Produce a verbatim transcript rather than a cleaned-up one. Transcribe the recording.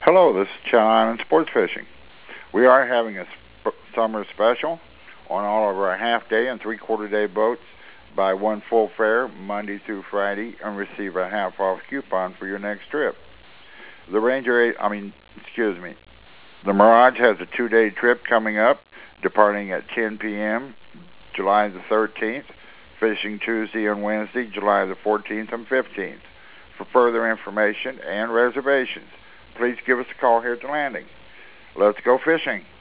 Hello, this is Channel Island Sports Fishing. We are having a sp- summer special on all of our half day and three quarter day boats. Buy one full fare Monday through Friday and receive a half off coupon for your next trip. The Ranger, I mean, excuse me, the Mirage has a two day trip coming up, departing at ten p.m. July the thirteenth, fishing Tuesday and Wednesday, July the fourteenth and fifteenth. For further information and reservations, please give us a call here at the landing. Let's go fishing.